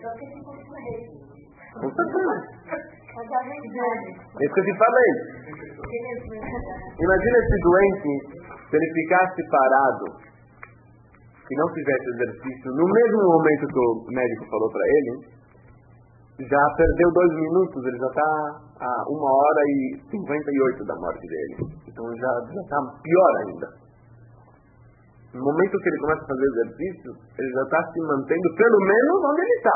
Só que ficou com rei. Com certeza. É isso que eu te falei. Imagina esse doente, se ele ficasse parado e não fizesse exercício, no mesmo momento que o médico falou para ele, já perdeu 2 minutos, ele já está a 1h58 da morte dele. Então já está pior ainda. No momento que ele começa a fazer exercício, ele já está se mantendo pelo menos onde ele está.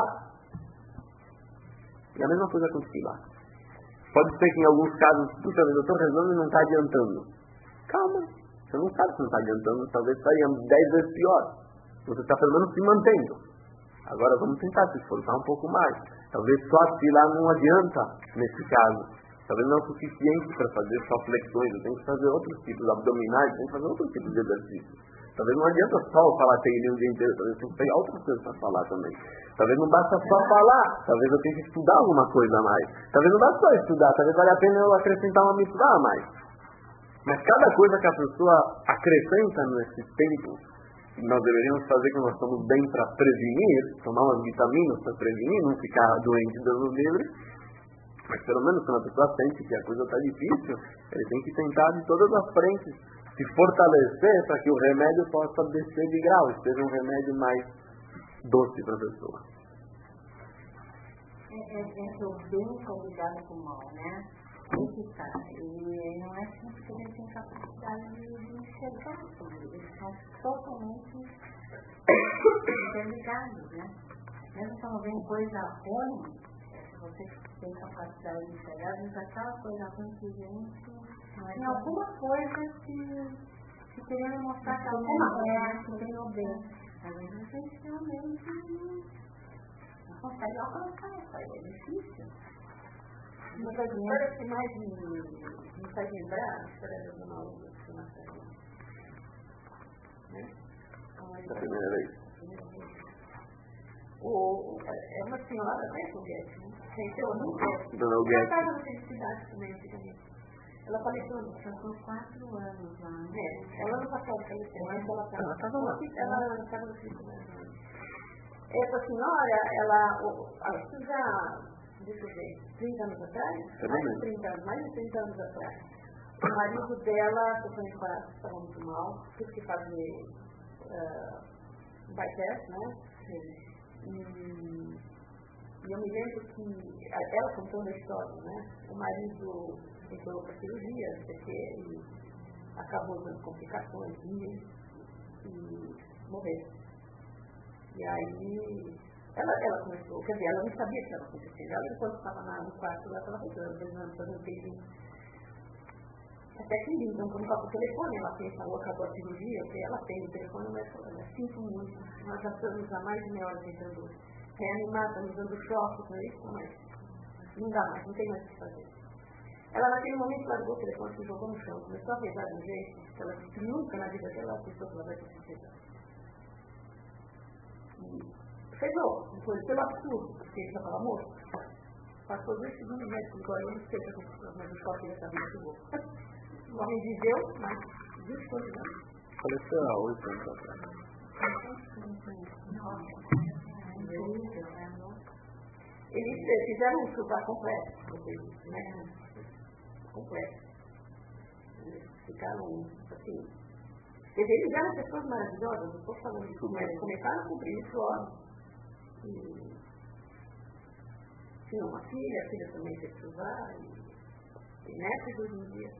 E a mesma coisa acontece lá. Pode ser que em alguns casos, puxa, eu estou rezando e não está adiantando. Calma, você não sabe se não está adiantando, talvez estaria 10 vezes pior. Você está pelo menos se mantendo. Agora vamos tentar se esforçar um pouco mais. Talvez só afilar não adianta nesse caso. Talvez não é o suficiente para fazer só flexões. Eu tenho que fazer outros tipos abdominais, eu tenho que fazer outros tipos de exercícios. Talvez não adianta só falar teilinho o dia inteiro, talvez eu tenho que pegar outras coisas para falar também. Talvez não basta só falar, talvez eu tenha que estudar alguma coisa a mais. Talvez não basta só estudar, talvez valha a pena eu acrescentar uma mitzvah a mais. Mas cada coisa que a pessoa acrescenta nesse tempo, nós deveríamos fazer que nós estamos bem para prevenir, tomar umas vitaminas para prevenir, não ficar doente, Deus nos livre. Mas pelo menos quando a pessoa sente que a coisa está difícil, ele tem que tentar de todas as frentes se fortalecer para que o remédio possa descer de grau, seja um remédio mais doce para a pessoa. É o bem convidado com o mal, né? E não é sempre que a gente tem capacidade de enxergar tudo. Eles são totalmente interligados, né? Mesmo quando vem coisa ruim, você tem capacidade de enxergar, mas aquela coisa ruim que tem alguma coisa que querendo mostrar que alguma coisa tem o bem. Às vezes a gente realmente não consegue alcançar isso aí, é difícil. Uma das coisas que mais me faz lembrar a história da Dona Olga, que foi a primeira vez. É uma senhora, né, Foguete? Ela não quer. Dona Olga. Ela estava na felicidade também, antigamente. Ela faleceu com 4 anos lá. Ela não passou a falecer, mas ela estava lá. Ela estava no felicidade. Essa senhora, ela já... Deixa eu ver, 30 anos atrás? Mais de 30 anos atrás. O marido dela, sofreu de coração, estava muito mal, teve que fazer bypass, né? E eu me lembro que ela contando a história, né? O marido entrou para cirurgia, não sei o quê, e acabou dando complicações e morreu. E aí ela começou, quer dizer, ela não sabia o que estava acontecendo. Ela, enquanto estava no quarto, ela estava rezando, fazendo período. Até que então, quando toca o telefone, ela pensa, acabou a cirurgia, porque ela tem o telefone, mas ela sinto muito. Nós já estamos há mais de meia hora tentando reanimar, estamos dando choque, não é isso, mas não dá mais, não tem mais o que fazer. Ela, naquele momento, largou o telefone, se jogou no chão, começou a rezar de um jeito que ela disse que nunca na vida dela pensou que ela vai ter que rezar. Rezou, depois pelo absurdo, porque ele já estava morto. Passou 2 segundos, médico igual eu, não sei o que aconteceu, mas o choque dessa vida chegou. O homem viveu, mas 20 anos. Faleceu há 8 anos atrás. Eles fizeram um chupar completo, né? Completo. Eles ficaram assim. Quer dizer, eles eram pessoas maravilhosas, não estou falando disso, mas começaram a cumprir isso, ó. Tinha uma filha, a filha também teve que usar, e netos hoje em dia.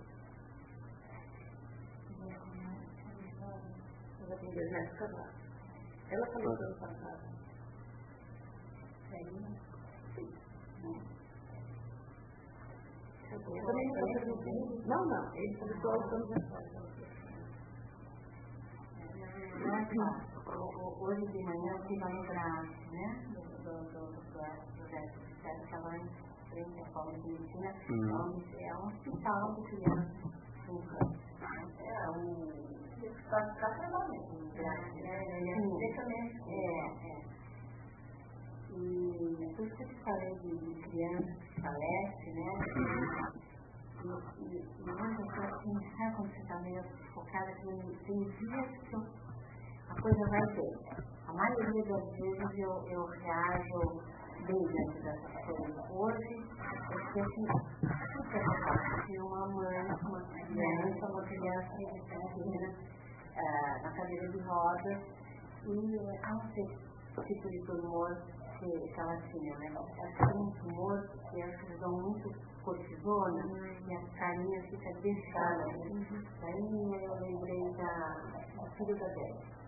Eu já tenho 2 netos casados. Ela faleceu ano passado. Sim. Eu também não estou. Não, ele faleceu aos anos atrás. Hoje de manhã eu fui lembrar, né, do projeto que estava em frente à Paulo de Medicina, onde é um hospital de crianças. Está trabalhando, E por isso que eu falei de criança que falece, né? E mas eu estou assim, sabe quando você está meio focada, tem dias que a coisa vai bem. A maioria das vezes eu reajo bem diante dessas coisas. Hoje, eu fiquei super revoltada de uma mãe, uma criança pequena, na cadeira de rodas, e não sei que tipo de tumor que ela tinha, né? Ela tinha um tumor que eles dão muito cortisona e a carinha fica deixada. Daí eu lembrei do filho da Bela.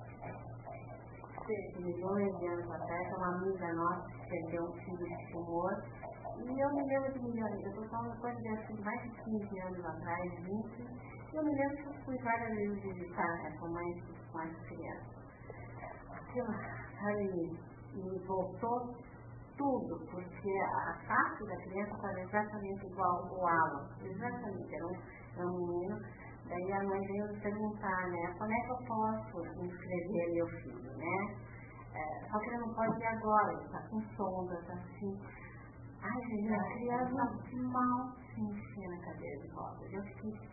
Milhões de anos atrás, uma amiga nossa que perdeu um filho de tumor. E eu me lembro de milhões, eu estou falando coisa de assim, mais de 15 anos atrás, 20. Eu me lembro que eu fui várias vezes visitar com mais crianças. Aquilo, sabe, me voltou tudo, porque a face da criança estava exatamente igual ao Alan. Exatamente, era um menino. Daí a mãe veio me perguntar, né, quando é que eu posso inscrever meu filho, né? Só que ele não pode ir agora, ele está com sonda, está assim. Ai, gente, a criança mal se enfia na cadeira de rodas. Eu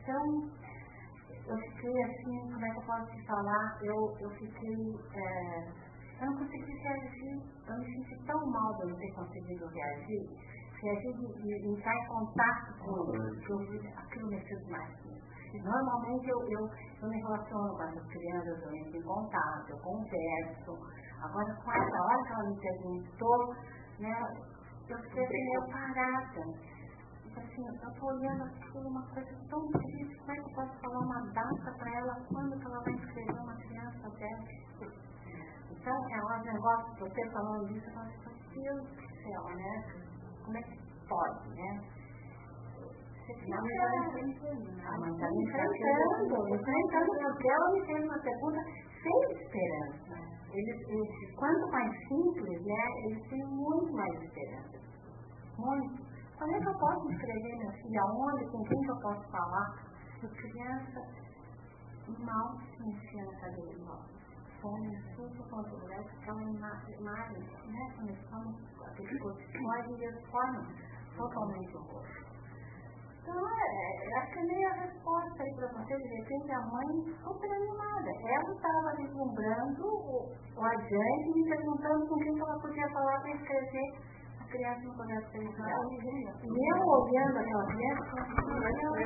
fiquei assim, como é que eu posso te falar? Eu não consegui reagir, eu me senti tão mal de eu não ter conseguido reagir de entrar em contato com ele, que aquilo mexeu demais. Normalmente eu me relaciono com essas crianças, eu entro em contato, eu converso. Agora, com essa hora que ela me perguntou, né, eu fiquei assim, meio parada. Assim, eu estou olhando aquilo, uma coisa tão difícil, como é que eu posso falar uma data para ela, quando que ela vai inscrever uma criança dessa? Então, é um negócio, você falando disso, eu falo assim, meu Deus do céu, né? Como é que pode, né? A mãe está me enfrentando, porque ela me fez uma pergunta sem esperança. Quanto mais simples, né, eles têm muito mais esperança. Muito. Como é que eu posso escrever minha filha? Aonde? Com quem que eu posso falar? Se criança mal se enfia na cadeira de rodas. Fome, susto, controlado, aquela imagem, né? Começamos aquele cortisóide e eles formam totalmente o rosto. Então, acho que é meio a resposta aí para você. De repente, a mãe super animada. Ela estava vislumbrando o adiante, me perguntando com quem ela podia falar para escrever a criança no colégio federal. E eu olhando aquela criança, como é que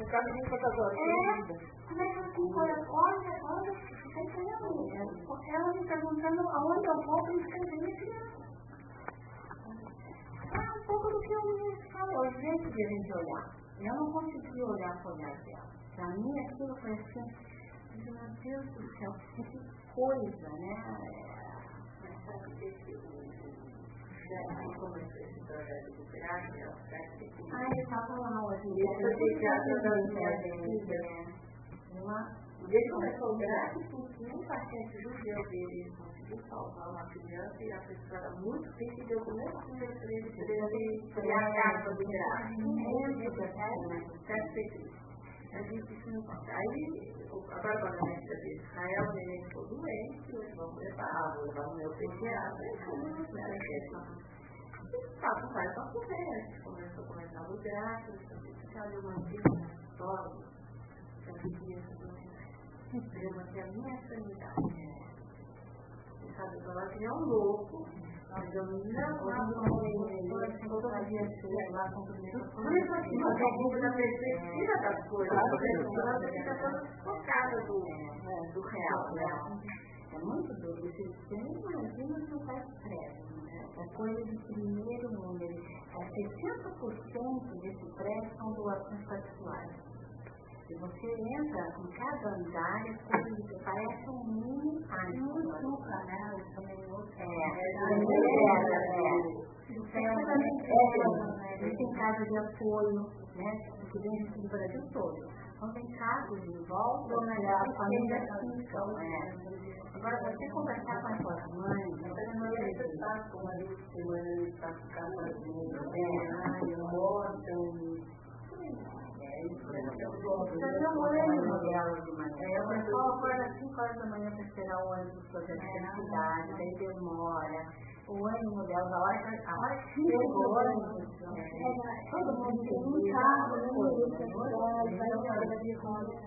olha, você entendeu? Ela me perguntando aonde eu vou para escrever minha criança. É um pouco do que eu me falo, o jeito de a gente olhar. Eu não consegui olhar para o olhar dela. Para mim aquilo foi assim, meu Deus do céu, que coisa, né? Mas sabe que já começou esse projeto de terapia, eu estava lá hoje. Ele começou grátis porque um paciente judeu dele conseguiu salvar uma criança e a pessoa era muito triste e deu o mesmo primeiro treino de ele criar a casa de graça. A gente isso não pode. Aí, agora quando a gente de Israel, o neném ficou doente, o irmão levar o meu pediatra, e fomos na questão. E tá, não vai para comer. A gente começou a comentar o grátis, a gente saiu uma vida na escola, eu queria que a minha sanidade. Sabe, eu falava que é um louco, mas eu não fazia ser lá com o primeiro. Por isso aqui, na perspectiva das coisas, a pessoa fica toda focada do real, né? É muito duro. Você nem imagina se não faz prédio, né? É coisa de primeiro mundo. 60% desse prédio são doações particulares. Se você entra em cada andar, parece um mini árbol, né? Tem casa de apoio, né? Que vem do Brasil todo. Então tem casas em volta, a família ficam, Agora, você conversar com a sua mãe, você está com uma vez por semana, ele está ficando sozinho, mostram. Eu morei no modelo de manhã. O pessoal acorda às 5 horas da manhã para esperar o ônibus para a cidade, daí demora. O ônibus dela, a hora que chega o ônibus, todo mundo tem um carro, vai na hora de roda.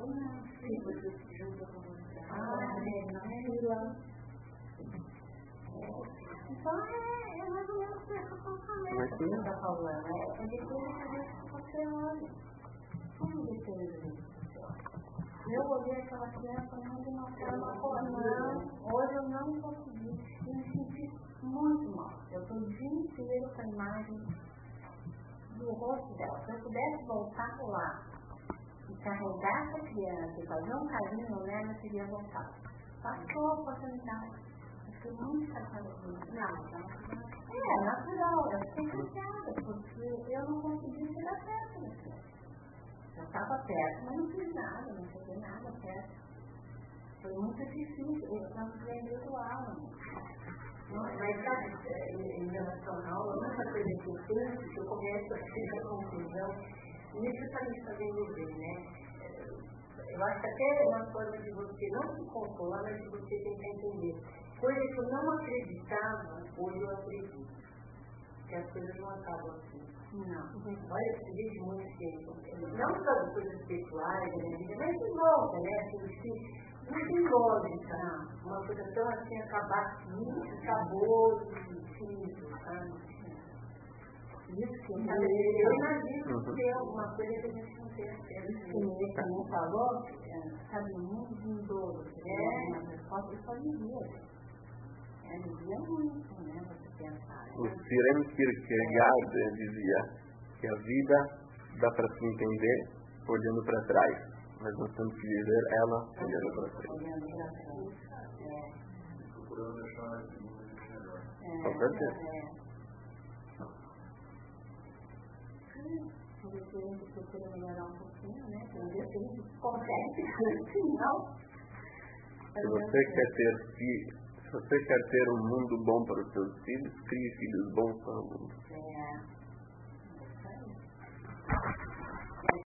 que você está falando. É depende do jeito que você olha. Como depende do jeito que você olha? Eu olhei aquela criança não de uma forma não. Hoje eu não consegui. Eu me senti muito mal. Eu estou o dia inteiro com a imagem do rosto dela. Se eu pudesse voltar lá e carregar essa criança e fazer um carinho nela, eu teria voltado. Passou a oportunidade. Eu fiquei muito chateada com isso. Não, é natural. Eu fiquei chateada porque eu não consegui chegar perto da criança. Eu estava perto, mas não fiz nada, não cheguei nada perto. Foi muito difícil. Eu estava vendendo aula. Mas sabe, em relação à aula, uma coisa que eu penso, que eu começo a chegar à conclusão, e isso está me fazendo ver, né? Eu acho que até é uma forma de você não se consolar, mas de você tentar entender. Coisa que eu não acreditava, hoje eu acredito. Que as coisas não acabam assim. Não. Olha, eu vejo muito tempo. Não só de coisas pessoais da minha vida, mas em volta, né? Assim, muito ilógica. Uma coisa tão assim, acabar muito sabor e simples, sabe? Isso que eu imagino que tem alguma coisa que a gente não tem acesso. Isso que ele também falou, sabe, o mundo vindouro, uma resposta, ele só vivia. Vivia muito, né, você pensar. O Søren Kierkegaard dizia que a vida dá para se entender olhando para trás, mas nós temos que viver ela olhando para frente. Olhando para frente. Procurando deixar esse mundo melhor. Com certeza. A gente procura melhorar um pouquinho, né? Tem dia que a gente consegue, no final. Se você quer ter um mundo bom para os seus filhos, crie filhos bons para o mundo.